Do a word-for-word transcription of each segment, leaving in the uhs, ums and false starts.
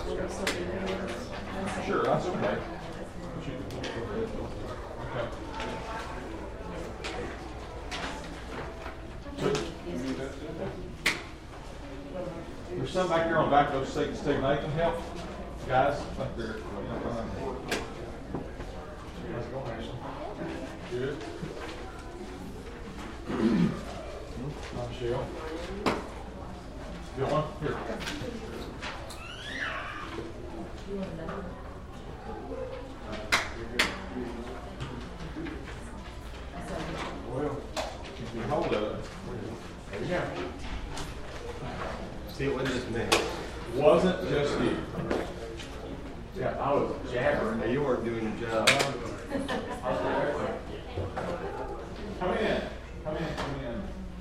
Sure, that's okay. Okay. There's some back there on the back of those seats too. Nathan, help. Guys, back there. How's it going, Ashley? Good. Michelle. You want one? Here. Well, if you hold it, there you go. See, it wasn't just me. Wasn't just you. Yeah, I was jabbering. Hey, you weren't doing your job. Come in. Come in. Come in.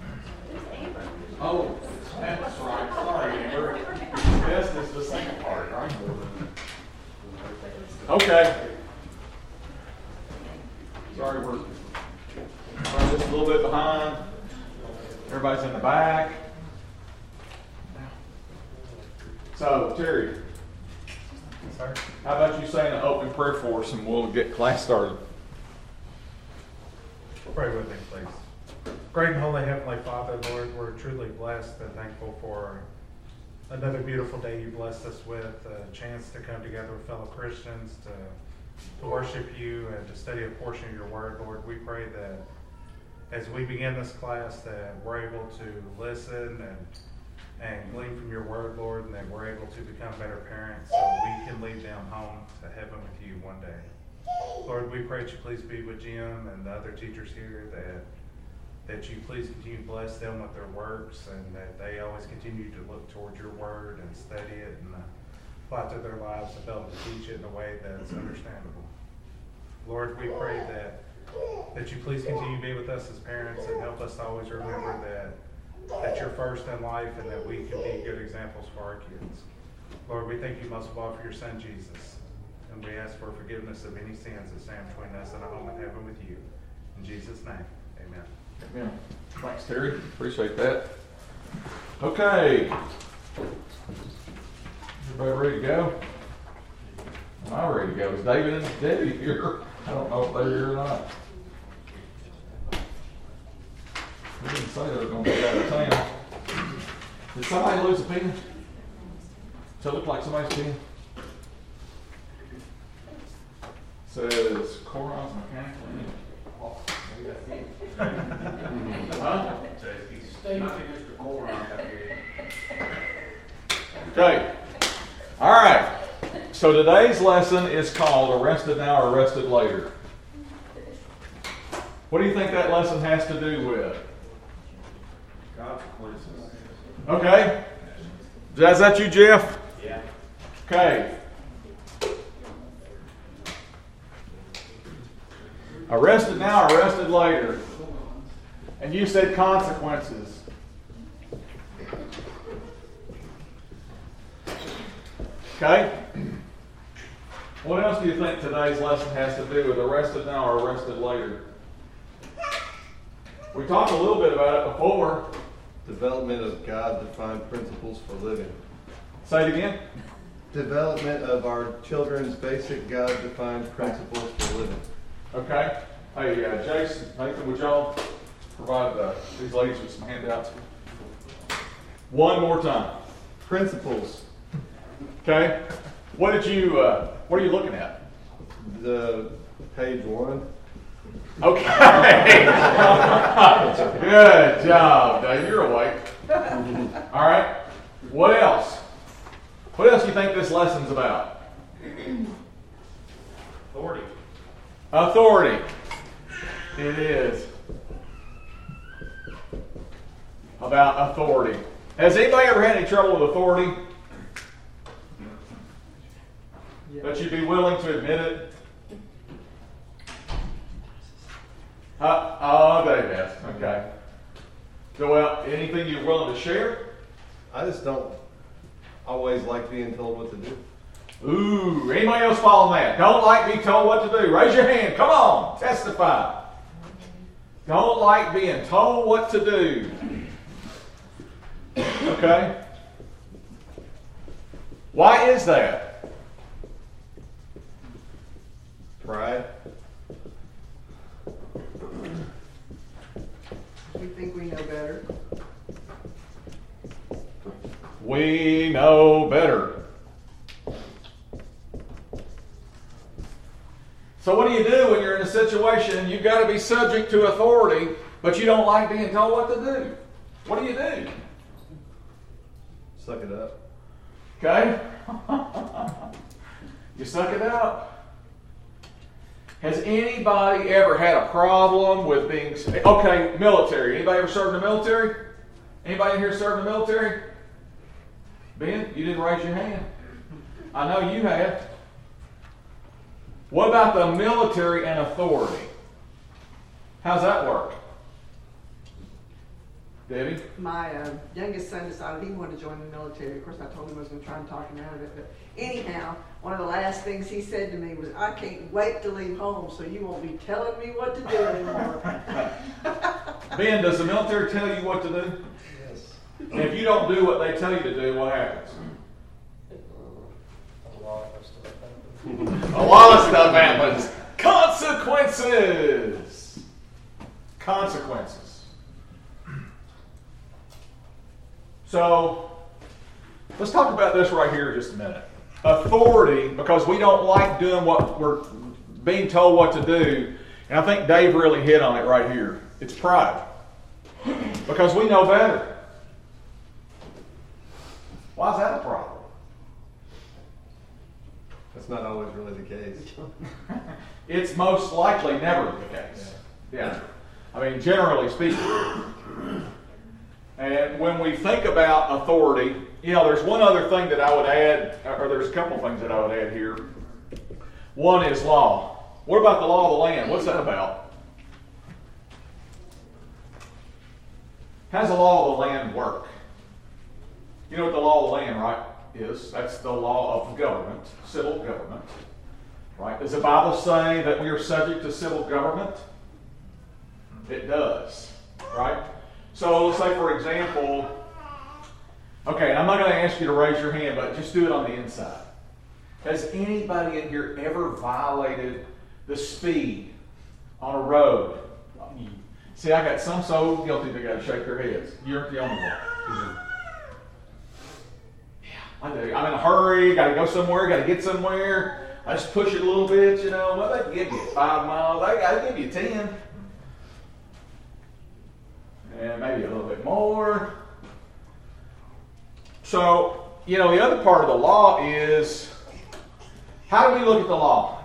Oh, that's right. Sorry, Amber. This is the second part, right? Okay. Sorry, we're running just a little bit behind. Everybody's in the back. So, Terry, Sorry. how about you saying an opening prayer for us and we'll get class started? Pray with me, please. Great and holy Heavenly Father, Lord, we're truly blessed and thankful for another beautiful day you blessed us with, a chance to come together with fellow Christians, to, to worship you and to study a portion of your word, Lord. We pray that as we begin this class that we're able to listen and and glean from your word, Lord, and that we're able to become better parents so we can lead them home to heaven with you one day. Lord, we pray that you please be with Jim and the other teachers here, that that you please continue to bless them with their works and that they always continue to look toward your word and study it and apply it to their lives and be able to teach it in a way that's understandable. Lord, we pray that that you please continue to be with us as parents and help us to always remember that that you're first in life and that we can be good examples for our kids. Lord, we thank you most of all for your son, Jesus. And we ask for forgiveness of any sins that stand between us and a home in heaven with you. In Jesus' name, amen. Amen. Thanks, Terry. Appreciate that. Okay. Everybody ready to go? Am I ready to go? Is David and Debbie here? I don't know if they're here or not. They didn't say they were going to be out of town. Did somebody lose a pen? Does it look like somebody's pen? Says Coron's mechanical engineer. Huh? Okay. All right. So today's lesson is called Arrested Now, Arrested Later. What do you think that lesson has to do with? Consequences. Okay. Is that you, Jeff? Yeah. Okay. Arrested now, arrested later. And you said consequences. Okay? What else do you think today's lesson has to do with arrested now or arrested later? We talked a little bit about it before. Development of God-defined principles for living. Say it again. Development of our children's basic God-defined principles for living. Okay. Hey, uh, Jason, Nathan, would y'all provide uh, these ladies with some handouts? One more time. Principles. Okay. What did you? Uh, what are you looking at? The page one. Okay. Good job. Now you're awake. All right. What else? What else do you think this lesson's about? Authority. Authority. It is about authority. Has anybody ever had any trouble with authority? That you'd be willing to admit it? Uh, oh, Dave has. Okay. So, well, anything you're willing to share? I just don't always like being told what to do. Ooh, anybody else following that? Don't like being told what to do. Raise your hand. Come on, testify. Don't like being told what to do. Okay. Why is that? Pride. We think we know better. We know better. So what do you do when you're in a situation you've got to be subject to authority, but you don't like being told what to do? What do you do? Suck it up. Okay? You suck it up. Has anybody ever had a problem with being... Okay, military. Anybody ever served in the military? Anybody in here served in the military? Ben, you didn't raise your hand. I know you have. What about the military and authority? How's that work? Debbie? My uh, youngest son decided he wanted to join the military. Of course, I told him I was going to try and talk him out of it. But anyhow, one of the last things he said to me was, I can't wait to leave home so you won't be telling me what to do anymore. Ben, does the military tell you what to do? Yes. And if you don't do what they tell you to do, what happens? A lot of stuff happens. A lot of stuff happens. Consequences. Consequences. So, let's talk about this right here just a minute. Authority, because we don't like doing what we're being told what to do, and I think Dave really hit on it right here. It's pride. Because we know better. Why is that a problem? That's not always really the case. It's most likely never the case. Yeah. I mean, generally speaking. And when we think about authority, you know, there's one other thing that I would add, or there's a couple things that I would add here. One is law. What about the law of the land? What's that about? How's the law of the land work? You know what the law of the land, right, is? That's the law of government, civil government. Right? Does the Bible say that we are subject to civil government? It does. Right? So let's say, for example, okay, and I'm not going to ask you to raise your hand, but just do it on the inside. Has anybody in here ever violated the speed on a road? See, I got some so guilty they got to shake their heads. You aren't the only one. Yeah, I do. I'm in a hurry, got to go somewhere, got to get somewhere. I just push it a little bit, you know. Well, they can give you five miles. They got to give you ten. And maybe a little bit more. So, you know, the other part of the law is, how do we look at the law?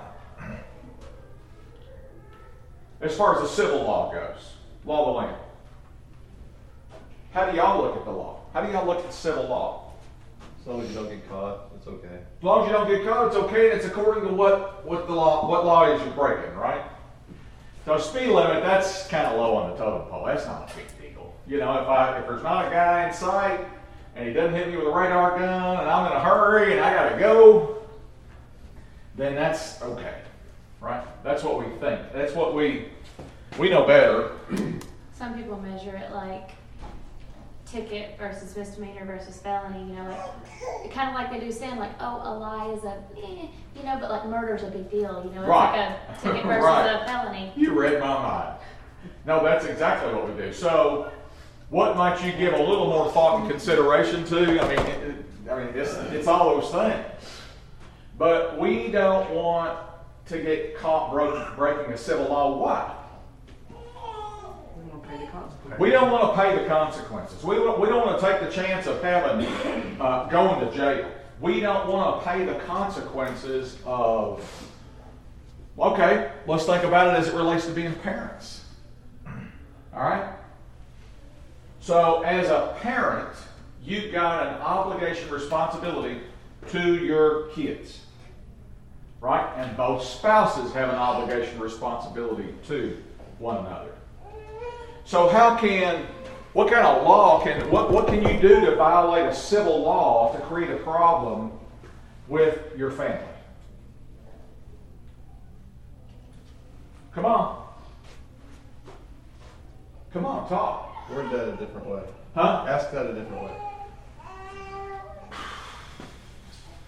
As far as the civil law goes, law of the land. How do y'all look at the law? How do y'all look at civil law? As long as you don't get caught, it's okay. As long as you don't get caught, it's okay, and it's according to what, what the law what law is you're breaking, right? So speed limit, that's kind of low on the totem pole. That's not a big deal. You know, if I if there's not a guy in sight and he doesn't hit me with a radar gun and I'm in a hurry and I gotta go, then that's okay. Right? That's what we think. That's what we we know better. Some people measure it like ticket versus misdemeanor versus felony, you know, like kind of like they do sin, like, oh, a lie is a, eh, you know, but like murder's a big deal, you know, it's Right. like a ticket versus Right. a felony. You read my mind. No, that's exactly what we do. So, what might you give a little more thought and consideration to? I mean, it, I mean, it's it's all those things. But we don't want to get caught broke, breaking a civil law. Why? We want to pay the consequences. We don't want to pay the consequences. We don't, we don't want to take the chance of having uh, going to jail. We don't want to pay the consequences of. Okay, let's think about it as it relates to being parents. All right. So, as a parent, you've got an obligation, responsibility to your kids. Right? And both spouses have an obligation, responsibility to one another. So how can, what kind of law can, what, what can you do to violate a civil law to create a problem with your family? Come on. Come on, talk. Word that a different way. Huh? Ask that a different way.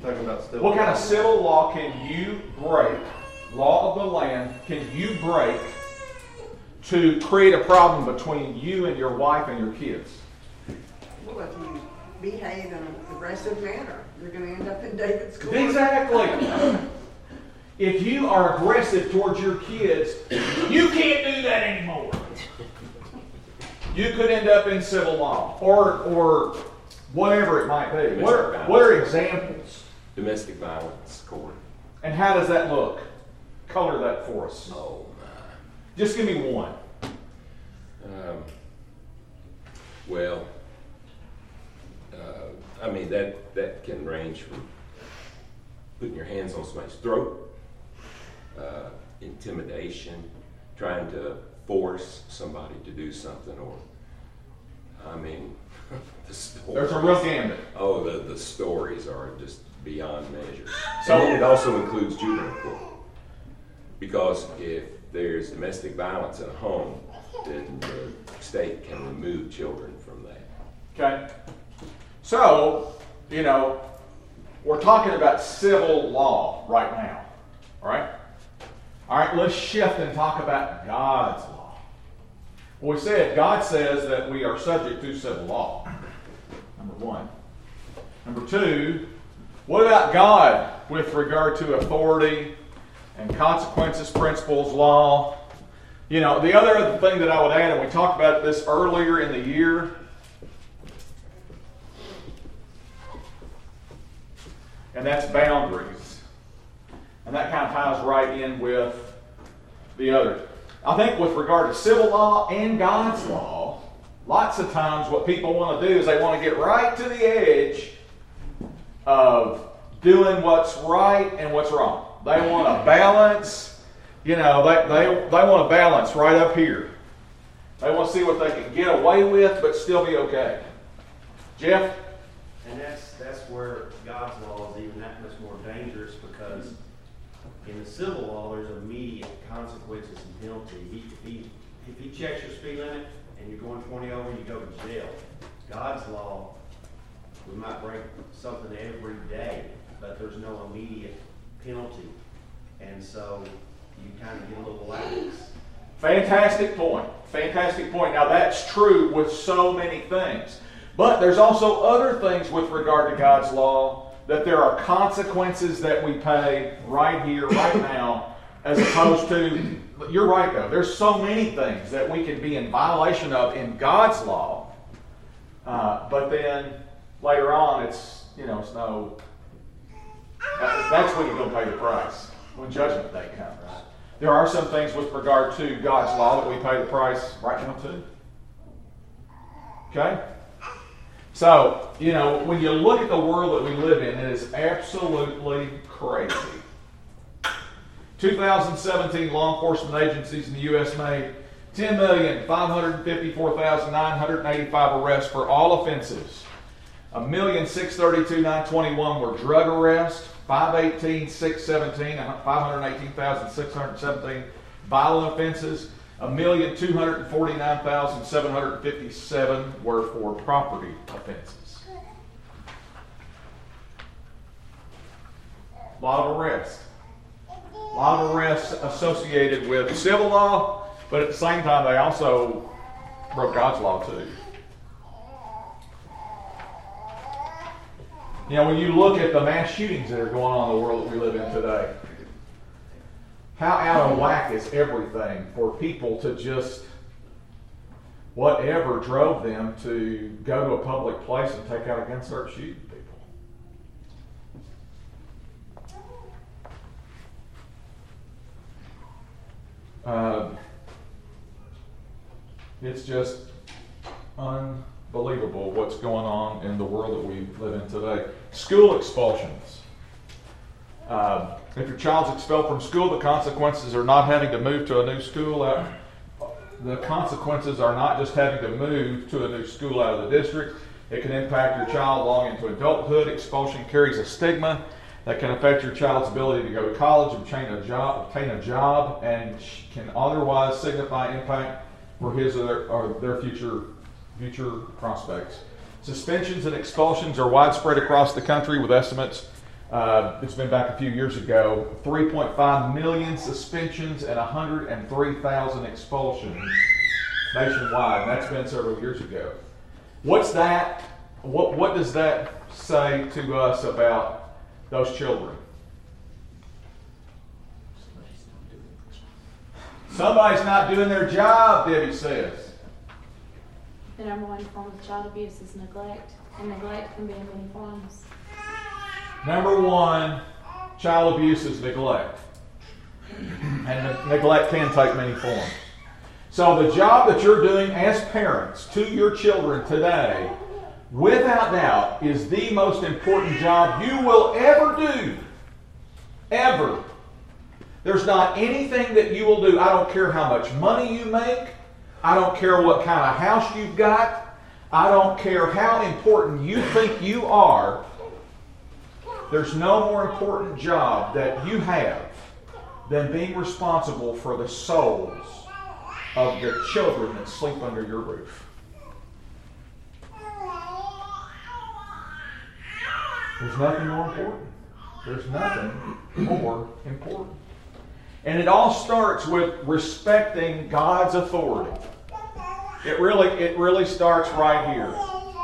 talking about still. What kind of civil law can you break, law of the land, can you break to create a problem between you and your wife and your kids? Well, if you behave in an aggressive manner, you're going to end up in David's court. Exactly. If you are aggressive towards your kids, you can't do that anymore. You could end up in civil law or or whatever it might be. What are, what are examples? Domestic violence court. And how does that look? Color that for us. Oh my. Just give me one. Um, well, uh, I mean that that can range from putting your hands on somebody's throat, uh, intimidation, trying to force somebody to do something, or I mean, the stories. There's a real gambit. Oh, the the stories are just beyond measure. So- And then it also includes juvenile court, because if there's domestic violence in a home, then the state can remove children from that. Okay? So, you know, we're talking about civil law right now. All right? All right, let's shift and talk about God's law. Well, we said God says that we are subject to civil law. Number one. Number two, what about God with regard to authority and consequences, principles, law? You know, the other thing that I would add, and we talked about this earlier in the year, and that's boundaries. And that kind of ties right in with the other. I think with regard to civil law and God's law, lots of times what people want to do is they want to get right to the edge of doing what's right and what's wrong. They want to balance, you know, they, they, they want to balance right up here. They want to see what they can get away with but still be okay. Jeff? And that's that's where God's law is even that much more dangerous, because in the civil law there's immediate consequences and penalty. He, if he if he checks your speed limit and you're going twenty over, you go to jail. God's law, we might break something every day, but there's no immediate penalty, and so you kind of get a little lax. Fantastic point. Fantastic point. Now that's true with so many things. But there's also other things with regard to God's law, that there are consequences that we pay right here, right now, as opposed to, you're right though, there's so many things that we can be in violation of in God's law, uh, but then later on it's, you know, it's no, that, that's when you're going to pay the price, when judgment day comes. There are some things with regard to God's law that we pay the price right now too. Okay? So, you know, when you look at the world that we live in, it is absolutely crazy. two thousand seventeen law enforcement agencies in the U S made ten million five hundred fifty-four thousand nine hundred eighty-five arrests for all offenses. one million six hundred thirty-two thousand nine hundred twenty-one were drug arrests. five hundred eighteen thousand six hundred seventeen, five hundred eighteen thousand six hundred seventeen violent offenses. one million two hundred forty-nine thousand seven hundred fifty-seven were for property offenses. A lot of arrests. A lot of arrests associated with civil law, but at the same time they also broke God's law too. You know, when you look at the mass shootings that are going on in the world that we live in today, how out of whack is everything for people to just, whatever drove them to go to a public place and take out a gun and start shooting people? Uh, it's just unbelievable what's going on in the world that we live in today. School expulsions. Uh, if your child's expelled from school, the consequences are not having to move to a new school. Out, the consequences are not just having to move to a new school out of the district. It can impact your child long into adulthood. Expulsion carries a stigma that can affect your child's ability to go to college, obtain a job, obtain a job, and can otherwise signify impact for his or their, or their future future prospects. Suspensions and expulsions are widespread across the country, with estimates Uh, it's been back a few years ago. three point five million suspensions and one hundred three thousand expulsions nationwide. And that's been several years ago. What's that? What, what does that say to us about those children? Somebody's not doing their job, Debbie says. The number one form of child abuse is neglect, and neglect can be in many forms. Number one, child abuse is neglect. And ne- neglect can take many forms. So the job that you're doing as parents to your children today, without doubt, is the most important job you will ever do. Ever. There's not anything that you will do. I don't care how much money you make. I don't care what kind of house you've got. I don't care how important you think you are. There's no more important job that you have than being responsible for the souls of the children that sleep under your roof. There's nothing more important. There's nothing more important. And it all starts with respecting God's authority. It really, it really starts right here.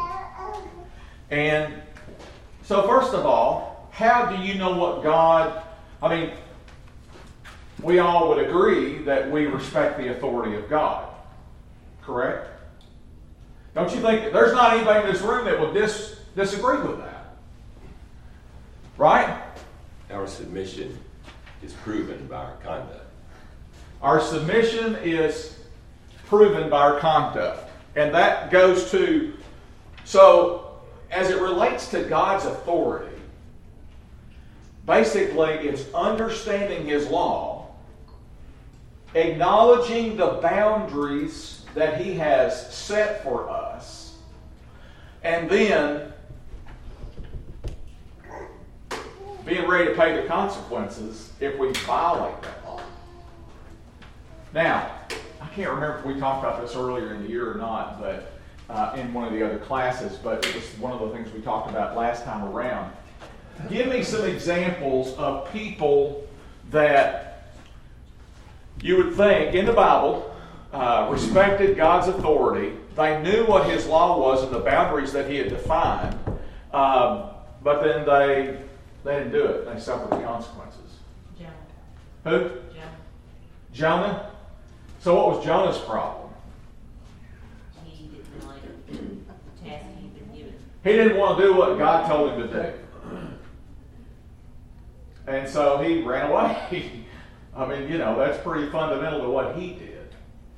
And so first of all, how do you know what God, I mean, we all would agree that we respect the authority of God. Correct? Don't you think, there's not anybody in this room that would dis, disagree with that? Right? Our submission is proven by our conduct. Our submission is proven by our conduct. And that goes to, so as it relates to God's authority, basically it's understanding His law, acknowledging the boundaries that He has set for us, and then being ready to pay the consequences if we violate that law. Now, I can't remember if we talked about this earlier in the year or not, but uh, in one of the other classes, but it was one of the things we talked about last time around. Give me some examples of people that you would think in the Bible uh, respected God's authority. They knew what His law was and the boundaries that He had defined, um, but then they they didn't do it. They suffered the consequences. Jonah. Who? Jonah. Jonah? So what was Jonah's problem? He didn't like the task he'd been given. He didn't want to do what God told him to do. And so he ran away. I mean, you know, that's pretty fundamental to what he did.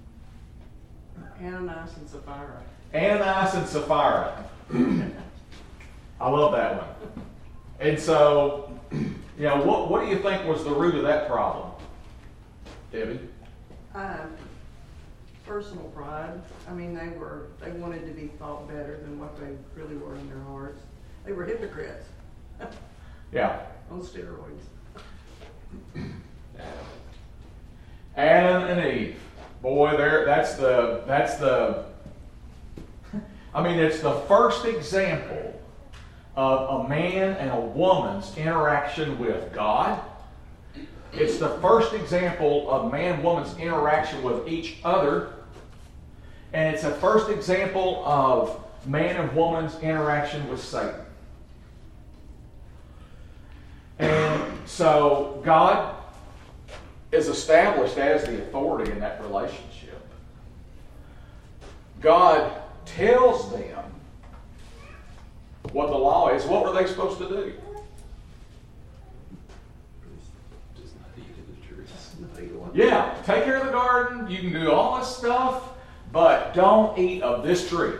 Ananias and Sapphira. Ananias and Sapphira. I love that one. And so, you know, what, what do you think was the root of that problem, Debbie? Um, personal pride. I mean, they were, they wanted to be thought better than what they really were in their hearts. They were hypocrites Yeah. on steroids. Adam and Eve. Boy, there that's the that's the I mean, it's the first example of a man and a woman's interaction with God. It's the first example of man and woman's interaction with each other. And it's the first example of man and woman's interaction with Satan. And so God is established as the authority in that relationship. God tells them what the law is. What were they supposed to do? Just not eat of the tree. Yeah, take care of the garden. You can do all this stuff, but don't eat of this tree.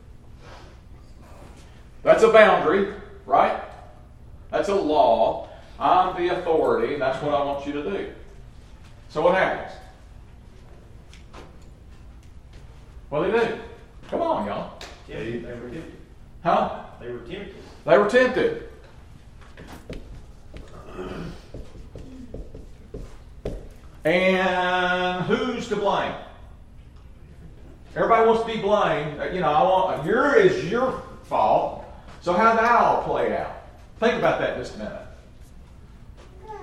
That's a boundary, right? That's a law. I'm the authority, and that's what I want you to do. So what happens? What do they do? Come on, y'all. Yeah, they they were tempted. Huh? They were tempted. They were tempted. And who's to blame? Everybody wants to be blamed. You know, I want your is your fault. So how did that all play out? Think about that just a minute.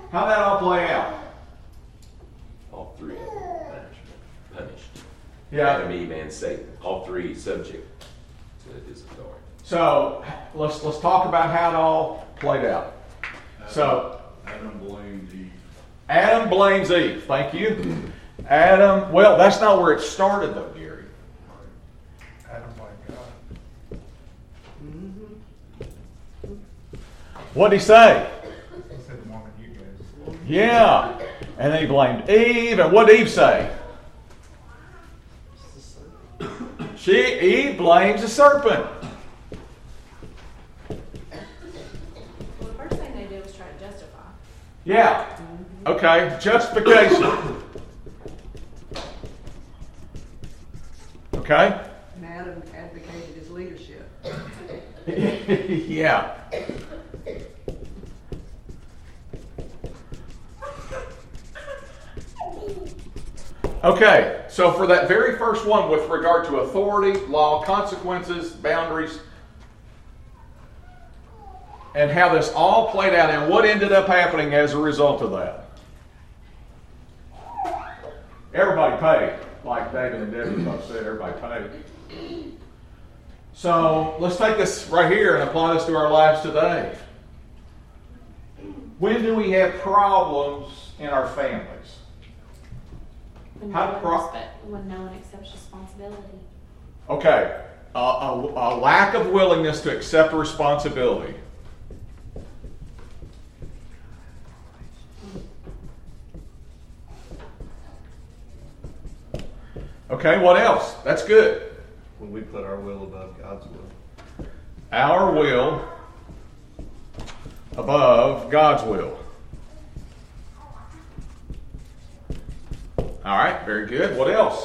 How'd that all play out? All three of them punished. Yeah. Adam, Eve, and Satan. All three subject to his authority. So let's let's talk about how it all played out. So Adam blamed Eve. Adam blames Eve. Thank you. Adam. Well, that's not where it started, though, Gary. Adam blamed God. What did he say? He said, the woman you guys. Yeah. And then he blamed Eve. And what did Eve say? She Eve blames the serpent. Well, the first thing they did was try to justify. Yeah. Okay. Justification. Okay. And Adam advocated his leadership. Yeah. Okay, so for that very first one with regard to authority, law, consequences, boundaries, and how this all played out and what ended up happening as a result of that. Everybody paid, like David and Debbie both said, everybody paid. So let's take this right here and apply this to our lives today. When do we have problems in our families? When How no, one pro- respect, when no one accepts responsibility. Okay, a, a, a lack of willingness to accept responsibility. Okay, what else? That's good. When we put our will above God's will. Our will above God's will. All right, very good. What else?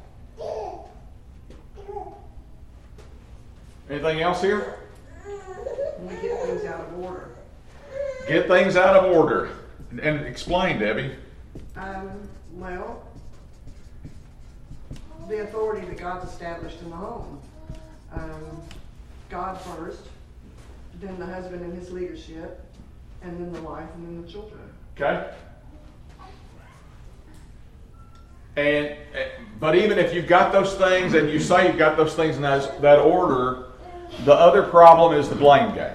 Anything else here? When we get things out of order. Get things out of order. And explain, Debbie. Um, well, the authority that God's established in the home. Um, God first, then the husband and his leadership, and then the wife, and then the children. Okay? And but even if you've got those things and you say you've got those things in that, that order, the other problem is the blame game.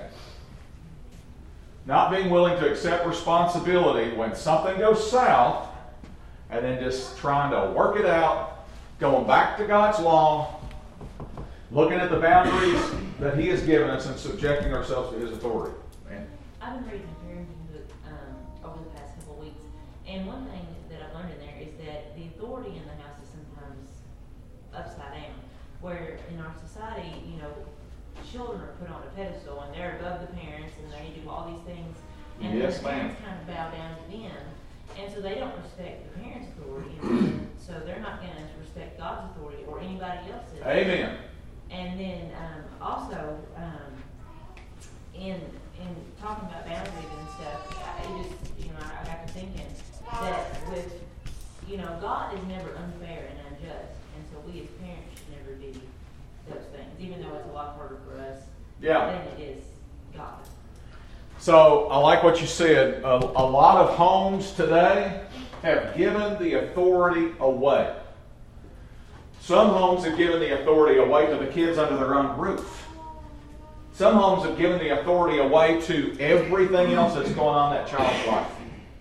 Not being willing to accept responsibility when something goes south and then just trying to work it out, going back to God's law, looking at the boundaries that He has given us and subjecting ourselves to His authority. Man. I've been reading a parenting book um, over the past couple of weeks, and one thing that I've learned in there is that the authority in the house is sometimes upside down, where in our society, you know, children are put on a pedestal and they're above the parents and they do all these things, and Yes, the ma'am. parents kind of bow down to them, and so they don't respect the parents' authority, and so they're not going to respect God's authority or anybody else's. Amen. And then um, also um, in in talking about boundaries and stuff, I it just you know I, I got to thinking that with you know God is never unfair and unjust, and so we as parents should never do those things, even though it's a lot harder for us Yeah. than it is God. So I like what you said. A, a lot of homes today have given the authority away. Some homes have given the authority away to the kids under their own roof. Some homes have given the authority away to everything else that's going on in that child's life.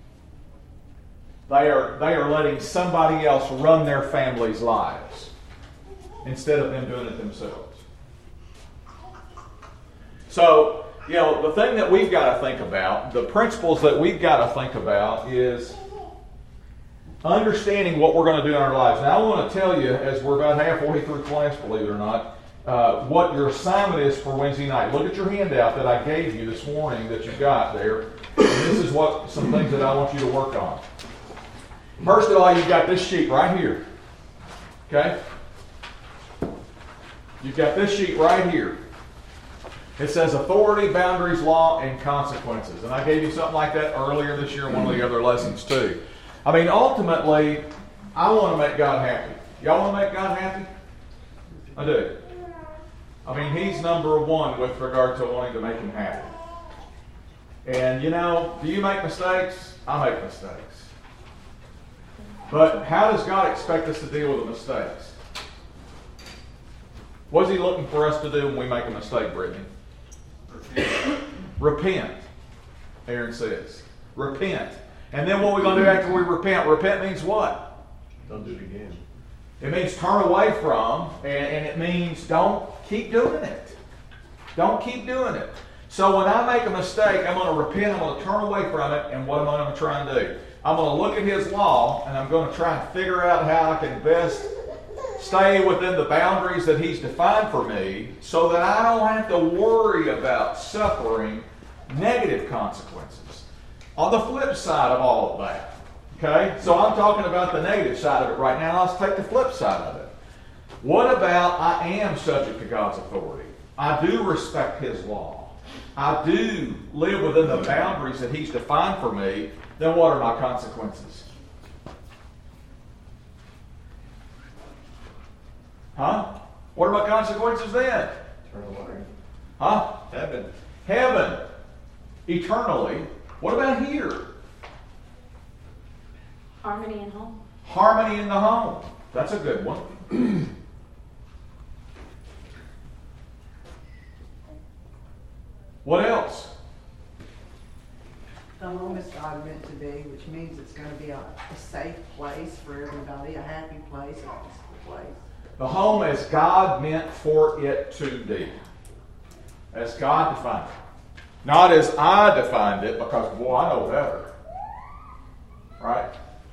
They are, they are letting somebody else run their family's lives instead of them doing it themselves. So, you know, the thing that we've got to think about, the principles that we've got to think about is understanding what we're going to do in our lives. Now, I want to tell you, as we're about halfway through class, believe it or not, uh, what your assignment is for Wednesday night. Look at your handout that I gave you this morning that you've got there. And this is what some things that I want you to work on. First of all, you've got this sheet right here. Okay? You've got this sheet right here. It says authority, boundaries, law, and consequences. And I gave you something like that earlier this year in one of the other lessons too. I mean, ultimately, I want to make God happy. Y'all want to make God happy? I do. I mean, He's number one with regard to wanting to make Him happy. And you know, do you make mistakes? I make mistakes. But how does God expect us to deal with the mistakes? What's He looking for us to do when we make a mistake, Brittany? Repent. Repent, Aaron says. Repent. And then what are we going to do after we repent? Repent means what? Don't do it again. It means turn away from, and, and it means don't keep doing it. Don't keep doing it. So when I make a mistake, I'm going to repent, I'm going to turn away from it, and what am I going to try and do? I'm going to look at His law, and I'm going to try and figure out how I can best stay within the boundaries that He's defined for me so that I don't have to worry about suffering negative consequences. On the flip side of all of that, okay? So I'm talking about the negative side of it right now. Let's take the flip side of it. What about I am subject to God's authority? I do respect His law. I do live within the boundaries that He's defined for me. Then what are my consequences? Huh? What are my consequences then? Eternal life. Huh? Heaven. Heaven. Eternally. What about here? Harmony in home. Harmony in the home. That's a good one. What else? The home is God meant to be, which means it's going to be a, a safe place for everybody, a happy place, a peaceful place. The home as God meant for it to be. As God defined it. Not as I defined it, because, boy, I know better. Right?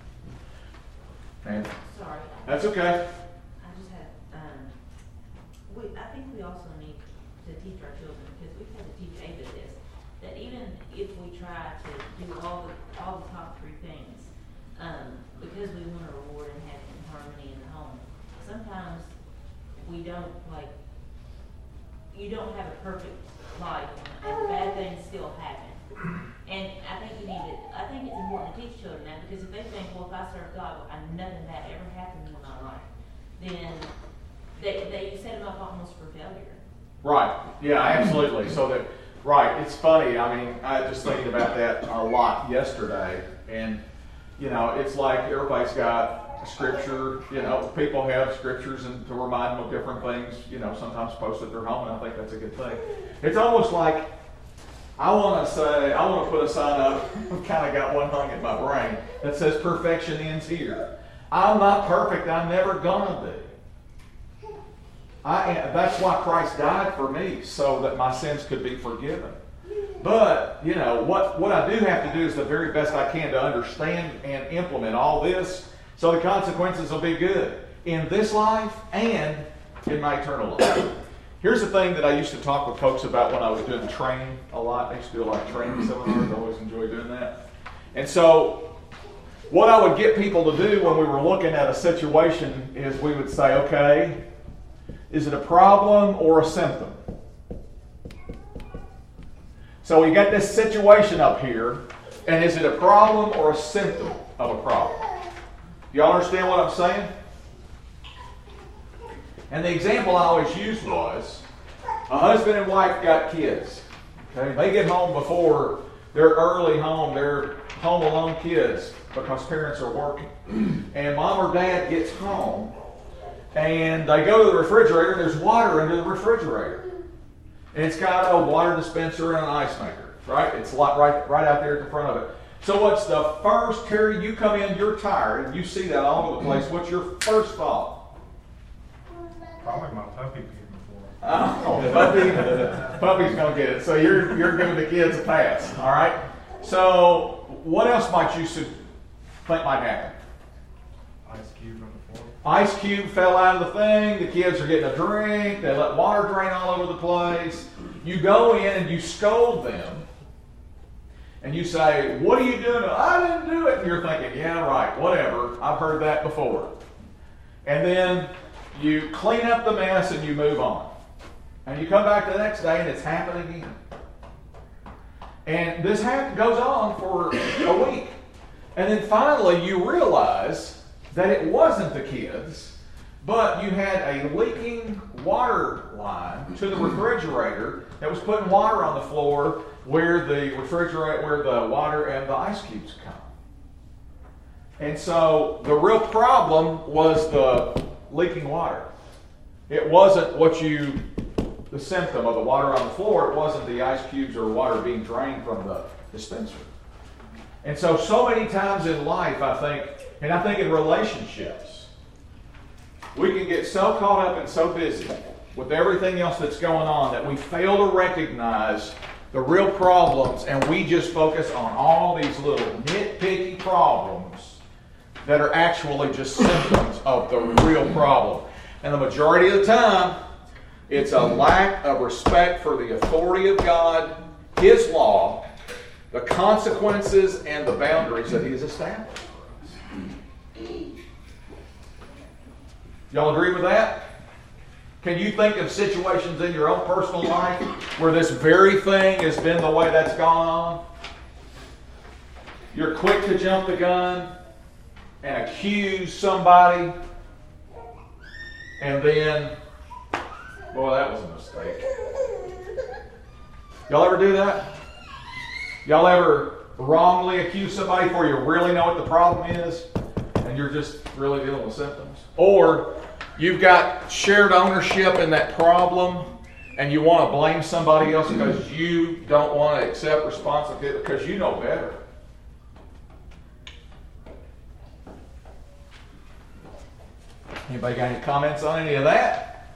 And Sorry. that's okay. I just had, um, we, I think we also need to teach our children, because we've had to teach Ava this, that even if we try to do all the, all the top three things, um, because we want to reward and have harmony in the home, sometimes we don't, like, you don't have a perfect life, and bad things still happen. And I think you need to, I think it's important to teach children that, because if they think, well, if I serve God, and nothing bad ever happened in my life, then they, they you set them up almost for failure. Right. Yeah, absolutely. So that, right, it's funny. I mean, I was just thinking about that a lot yesterday. And, you know, it's like everybody's got a scripture. You know, people have scriptures and to remind them of different things, you know, sometimes post at their home, and I think that's a good thing. It's almost like I want to say, I want to put a sign up, I've kind of got one hung in my brain, that says perfection ends here. I'm not perfect. I'm never going to be. I am, that's why Christ died for me, so that my sins could be forgiven. But, you know, what, what I do have to do is the very best I can to understand and implement all this so the consequences will be good in this life and in my eternal life. Here's the thing that I used to talk with folks about when I was doing training a lot. I used to do a lot of training seminars. I always enjoyed doing that. And so what I would get people to do when we were looking at a situation is we would say, okay, is it a problem or a symptom? So we got this situation up here, and is it a problem or a symptom of a problem? Y'all understand what I'm saying? And the example I always used was, a husband and wife got kids. Okay, they get home before their early home, they're home alone kids because parents are working. And mom or dad gets home, and they go to the refrigerator, and there's water under the refrigerator. And it's got a water dispenser and an ice maker, right? It's right, right out there at the front of it. So what's the first, Terry, you come in, you're tired, and you see that all over the place. What's your first thought? Probably my puppy peed before. Oh, puppy. Puppy's going to get it. So you're, you're giving the kids a pass, all right? So what else might you think might happen? Ice cube on the floor. Ice cube fell out of the thing. The kids are getting a drink. They let water drain all over the place. You go in and you scold them. And you say, what are you doing? I didn't do it. And you're thinking, yeah, right, whatever. I've heard that before. And then you clean up the mess and you move on. And you come back the next day and it's happening again. And this ha- goes on for a week. And then finally you realize that it wasn't the kids, but you had a leaking water line to the refrigerator that was putting water on the floor where the refrigerator, where the water and the ice cubes come. And so the real problem was the leaking water. It wasn't what you, the symptom of the water on the floor, it wasn't the ice cubes or water being drained from the dispenser. And so, so many times in life, I think, and I think in relationships, we can get so caught up and so busy with everything else that's going on that we fail to recognize the real problems, and we just focus on all these little nitpicky problems that are actually just symptoms of the real problem. And the majority of the time, it's a lack of respect for the authority of God, His law, the consequences, and the boundaries that He has established for us. Y'all agree with that? Can you think of situations in your own personal life where this very thing has been the way that's gone on? You're quick to jump the gun and accuse somebody, and then, boy, that was a mistake. Y'all ever do that? Y'all ever wrongly accuse somebody before you really know what the problem is, and you're just really dealing with symptoms? Or you've got shared ownership in that problem, and you want to blame somebody else because you don't want to accept responsibility because you know better. Anybody got any comments on any of that?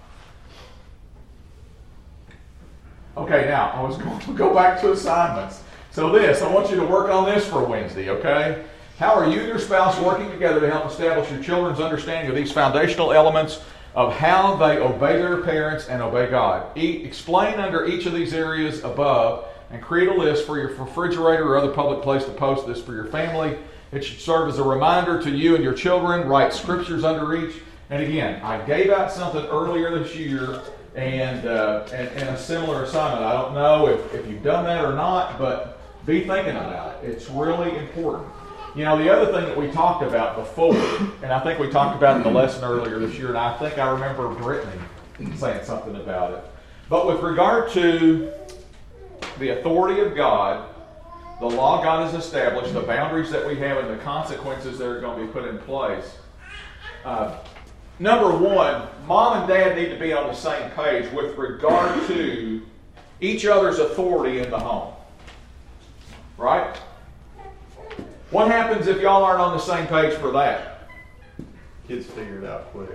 Okay, now I was going to go back to assignments. So this, I want you to work on this for Wednesday, okay? How are you and your spouse working together to help establish your children's understanding of these foundational elements of how they obey their parents and obey God? E- explain under each of these areas above and create a list for your refrigerator or other public place to post this for your family. It should serve as a reminder to you and your children. Write scriptures under each. And again, I gave out something earlier this year and, uh, and, and a similar assignment. I don't know if, if you've done that or not, but be thinking about it. It's really important. You know, the other thing that we talked about before, and I think we talked about in the lesson earlier this year, and I think I remember Brittany saying something about it. But with regard to the authority of God, the law God has established, the boundaries that we have, and the consequences that are going to be put in place, uh, number one, mom and dad need to be on the same page with regard to each other's authority in the home. Right? What happens if y'all aren't on the same page for that? Kids figure it out quick.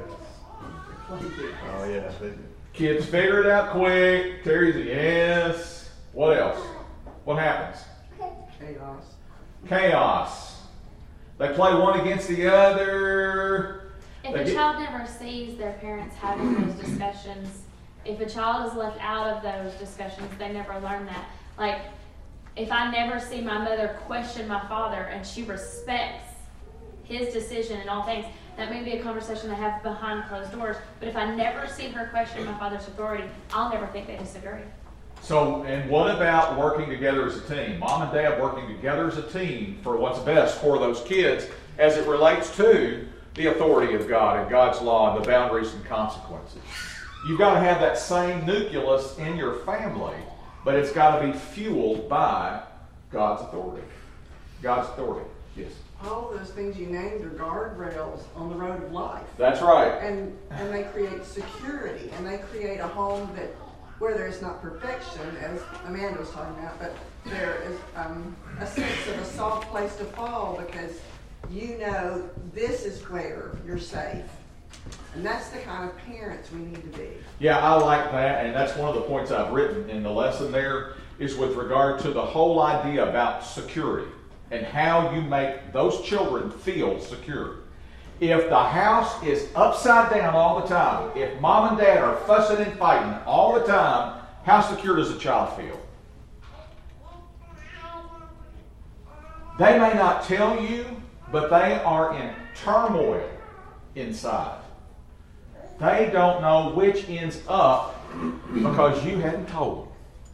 Oh yeah. They, Kids figure it out quick. Terry's a yes. What else? What happens? Chaos. Chaos. They play one against the other. If They a get- child never sees their parents having those discussions, if a child is left out of those discussions, they never learn that. Like, if I never see my mother question my father and she respects his decision in all things, that may be a conversation I have behind closed doors. But if I never see her question my father's authority, I'll never think they disagree. So, and what about working together as a team? Mom and dad working together as a team for what's best for those kids as it relates to the authority of God and God's law and the boundaries and consequences. You've got to have that same nucleus in your family, but it's got to be fueled by God's authority. God's authority, yes. All those things you named are guardrails on the road of life. That's right. And and they create security, and they create a home that where there's not perfection, as Amanda was talking about, but there is um, a sense of a soft place to fall because you know this is where you're safe. And that's the kind of parents we need to be. Yeah, I like that, and that's one of the points I've written in the lesson there is with regard to the whole idea about security and how you make those children feel secure. If the house is upside down all the time, if mom and dad are fussing and fighting all the time, how secure does a child feel? They may not tell you, but they are in turmoil inside. They don't know which ends up because you hadn't told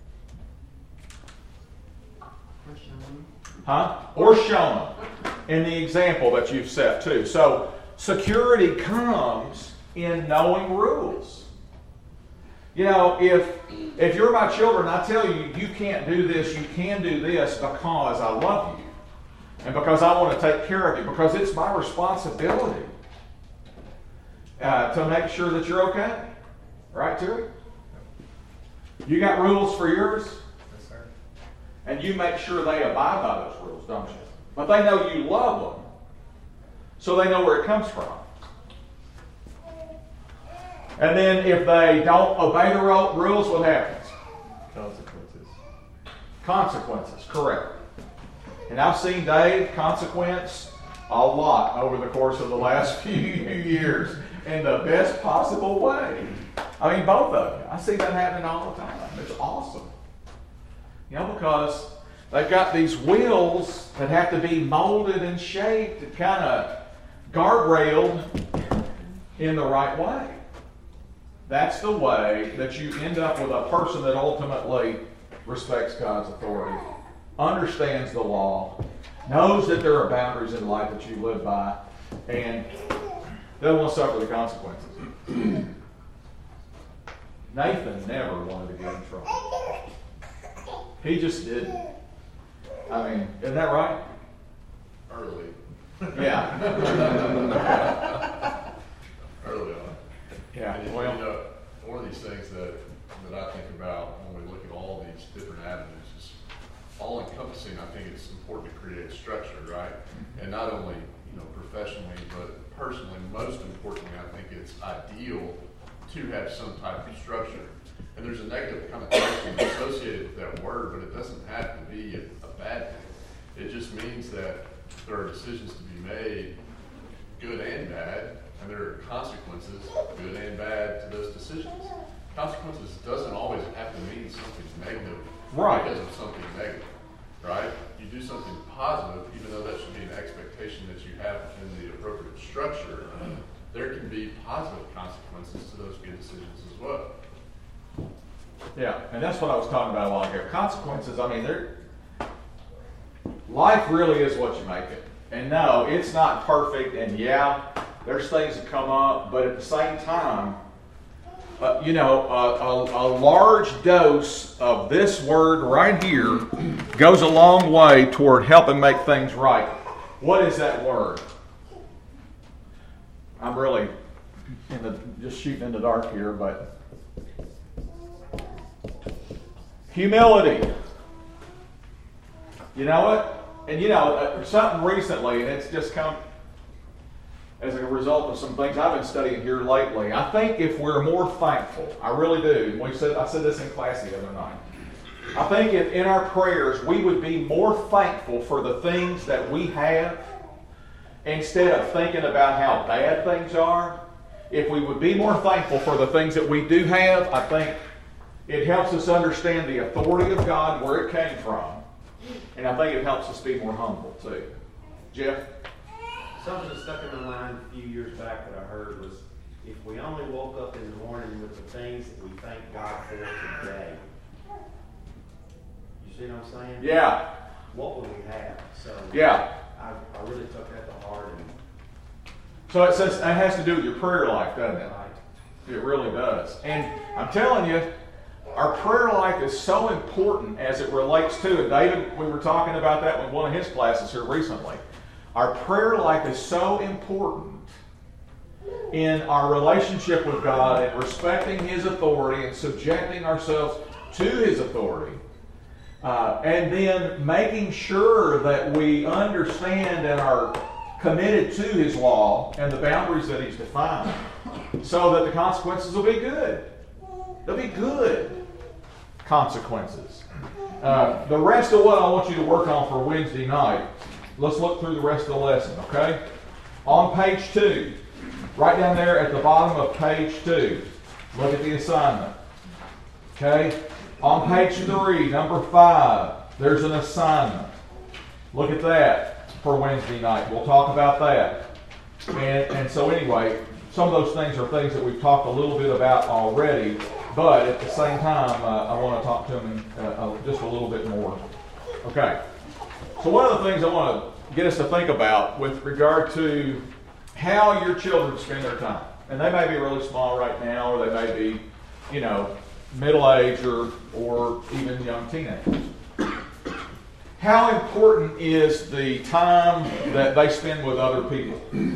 them. Huh? Or shown them in the example that you've set too. So security comes in knowing rules. You know, if if you're my children, I tell you, you can't do this, you can do this because I love you. And because I want to take care of you. Because it's my responsibility uh, to make sure that you're okay. Right, Terry? You got rules for yours? Yes, sir. And you make sure they abide by those rules, don't you? But they know you love them. So they know where it comes from. And then if they don't obey the rules, what happens? Consequences. Consequences, correct. And I've seen Dave consequence a lot over the course of the last few years in the best possible way. I mean, both of you. I see that happening all the time. It's awesome. You know, because they've got these wheels that have to be molded and shaped and kind of guardrailed in the right way. That's the way that you end up with a person that ultimately respects God's authority, understands the law, knows that there are boundaries in life that you live by, and doesn't want to suffer the consequences. Nathan never wanted to get in trouble. He just didn't. I mean, isn't that right? Early. Yeah. Early on. Yeah. And, Well, you know, one of these things that, that I think about when we look at all these different avenues is all encompassing. I think it's important to create structure, right? And not only, you know, professionally, but personally, most importantly, I think it's ideal to have some type of structure. And there's a negative connotation associated with that word, but it doesn't have to be a, a bad thing. It just means that there are decisions to be made, good and bad, and there are consequences, good and bad, to those decisions. Consequences doesn't always have to mean something negative Right. because of something negative, right? You do something positive, even though that should be an expectation that you have in the appropriate structure, there can be positive consequences to those good decisions as well. yeah, and that's what I was talking about a while ago. Consequences, I mean, they're, life really is what you make it. And no, it's not perfect, and yeah, there's things that come up, but at the same time, uh, you know, a, a, a large dose of this word right here goes a long way toward helping make things right. What is that word? I'm really in the, just shooting in the dark here, but humility. You know what? And you know, uh, something recently, and it's just come as a result of some things I've been studying here lately. I think if we're more thankful, I really do. We said I said this in class the other night. I think if in our prayers we would be more thankful for the things that we have instead of thinking about how bad things are. If we would be more thankful for the things that we do have, I think it helps us understand the authority of God, where it came from. And I think it helps us be more humble too. Jeff? Something that stuck in my mind a few years back that I heard was, if we only woke up in the morning with the things that we thank God for today. You see what I'm saying? Yeah. What would we have? So Yeah. I, I really took that to heart. And So it says it has to do with your prayer life, doesn't it? It really does. And I'm telling you, our prayer life is so important as it relates to, and David, we were talking about that with one of his classes here recently. Our prayer life is so important in our relationship with God and respecting His authority and subjecting ourselves to His authority. Uh, and then making sure that we understand and are committed to His law and the boundaries that He's defined so that the consequences will be good. They'll be good consequences. Uh, the rest of what I want you to work on for Wednesday night, let's look through the rest of the lesson, okay? On page two, right down there at the bottom of page two, look at the assignment. Okay? On page three, number five, there's an assignment. Look at that for Wednesday night. We'll talk about that. And, and so anyway, some of those things are things that we've talked a little bit about already, but at the same time, uh, I want to talk to them uh, uh, just a little bit more. Okay. So one of the things I want to get us to think about with regard to how your children spend their time, and they may be really small right now, or they may be, you know, middle age or, or even young teenagers. How important is the time that they spend with other people?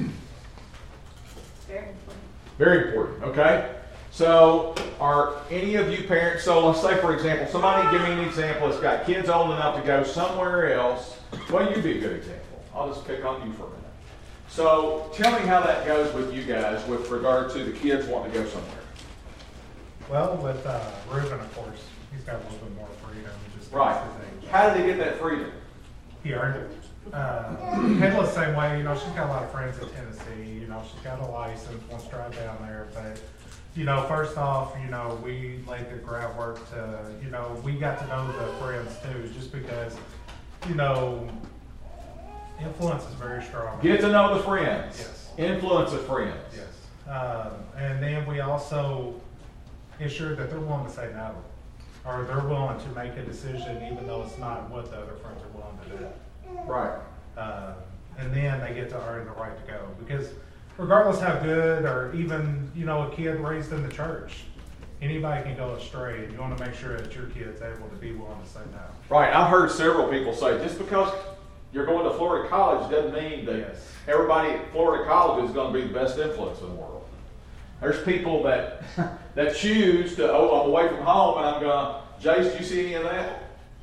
Very important. Very important, okay? So, are any of you parents, so let's say, for example, somebody give me an example that's got kids old enough to go somewhere else. Well, you'd be a good example. I'll just pick on you for a minute. So, tell me how that goes with you guys with regard to the kids wanting to go somewhere. Well, with uh, Reuben, of course, he's got a little bit more freedom. Just Right. his age. How did they get that freedom? He earned it. Uh, Kayla's the same way. You know, she's got a lot of friends in Tennessee. You know, she's got a license, wants to drive down there. But, you know, first off, you know, we laid the groundwork to, you know, we got to know the friends too, just because, you know, influence is very strong. Get to know the friends. Yes. Influence of friends. Yes. Um, and then we also ensured that they're willing to say no, or they're willing to make a decision even though it's not what the other friends are willing to do. Right. Uh, and then they get to earn the right to go. Because regardless how good, or even, you know, a kid raised in the church, anybody can go astray, and you want to make sure that your kid's able to be willing to say no. Right. I've heard several people say just because you're going to Florida College doesn't mean that Yes. everybody at Florida College is going to be the best influence in the world. There's people that that choose to, oh, I'm away from home and I'm going, Jace, do you see any of that?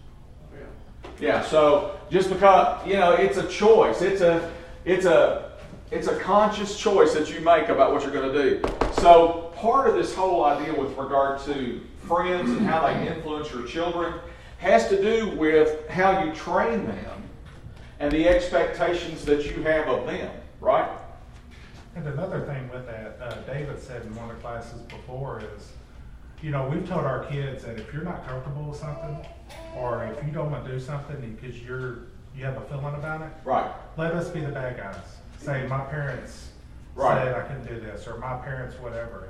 Yeah, so just because, you know, it's a choice. It's a it's a it's a conscious choice that you make about what you're going to do. So part of this whole idea with regard to friends and how they influence your children has to do with how you train them and the expectations that you have of them, right? And another thing with that, uh, David said in one of the classes before is, you know, we've told our kids that if you're not comfortable with something, or if you don't want to do something because you're you have a feeling about it, Right. let us be the bad guys. Say my parents Right. said I couldn't do this, or my parents whatever.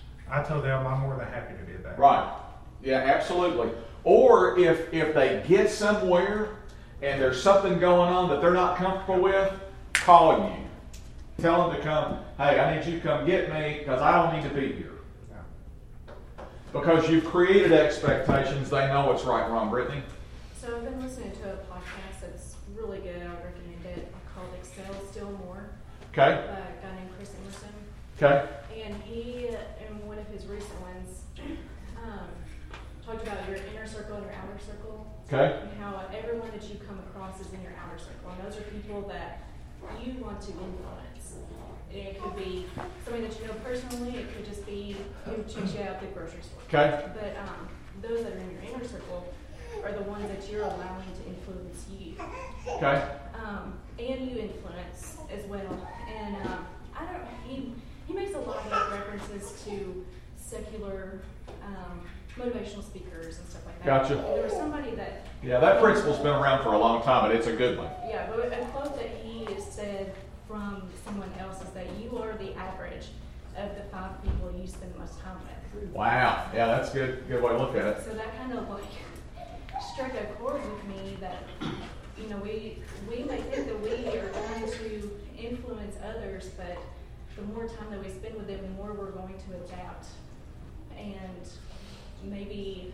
I told them I'm more than happy to do that. Right. Yeah, absolutely. Or if if they get somewhere and there's something going on that they're not comfortable with, call you. Tell them to come, hey, I need you to come get me because I don't need to be here. Yeah. Because you've created expectations, they know what's right and wrong. Brittany? So I've been listening to a podcast that's really good. I would recommend it. Called Excel Still More. Okay. By a guy named Chris Emerson. Okay. And he, in one of his recent ones, um, talked about your inner circle and your outer circle. Okay. And how everyone that you come across is in your outer circle. And those are people that you want to influence. And it could be somebody that you know personally. It could just be who checks you out at the grocery store. Okay. But um, those that are in your inner circle are the ones that you're allowing to influence you. Okay. Um, and you influence as well. And um, I don't. He he makes a lot of references to secular um, motivational speakers and stuff like that. Gotcha. And there was somebody that. Yeah, that principle's been around for a long time, but it's a good one. Yeah, but a quote that he said from someone else is that you are the average of the five people you spend the most time with. Wow. Yeah, that's a good, good way to look at it. So that kind of like struck a chord with me that, you know, we we may think that we are trying to influence others, but the more time that we spend with them, the more we're going to adapt and maybe,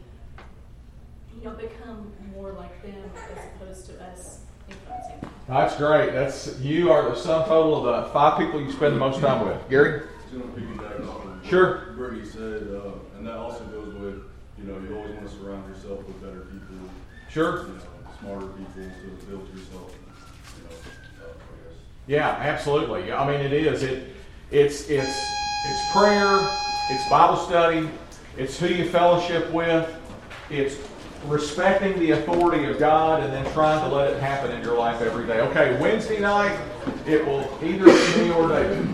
you know, become more like them as opposed to us influencing them. That's great. That's you are the sum total of the five people you spend the most time with. Gary? It's going to piggyback off of Sure. what Brittany said, uh, and that also goes with, you know, you always want to surround yourself with better people, Sure. you know, smarter people to build yourself, you know, up, I guess. Yeah, absolutely. I mean, it is. It, it's, it's, it's prayer. It's Bible study. It's who you fellowship with. It's respecting the authority of God and then trying to let it happen in your life every day. Okay, Wednesday night, it will either be me or David.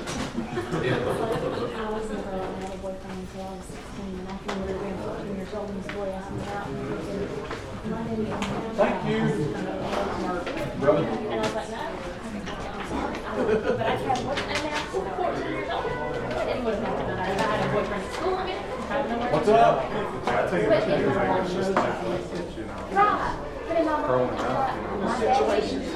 I was never allowed to have a boyfriend until I was sixteen, and after we were around fourteen years old, and this boy asked me out, and he said, "My name is." Thank you, brother. And I was like, no, I'm sorry. I don't, but I had one, and now I'm fourteen years old. It would have happened if I had a boyfriend at school. I mean, I don't know where What's to go. up? I tell you what, it's just like, you know. Right. But in my mind, my dad